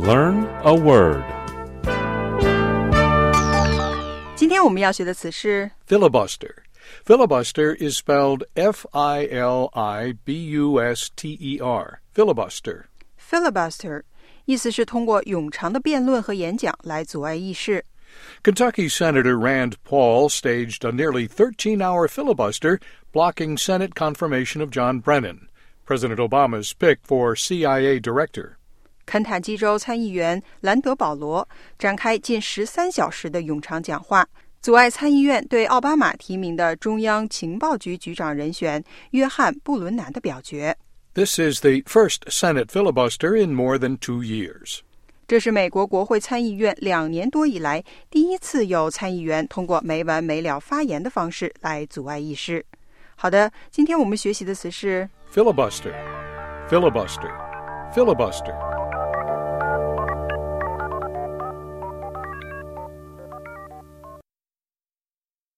Learn a word. 今天我们要学的词是 Filibuster. Filibuster is spelled F-I-L-I-B-U-S-T-E-R. Filibuster. filibuster， 意思是通过冗长的辩论和演讲来阻碍议事。 Kentucky Senator Rand Paul staged a nearly 13-hour filibuster blocking Senate confirmation of John Brennan, President Obama's pick for CIA director. 肯塔基州参议员兰德·保罗展开近13小时的冗长讲话，阻碍参议院对奥巴马提名的中央情报局局长人选约翰·布伦南的表决。 This is the first Senate filibuster in more than 2 years. 这是美国国会参议院2年多以来第一次有参议员通过没完没了发言的方式来阻碍议事。好的，今天我们学习的词是 Filibuster. Filibuster. Filibuster.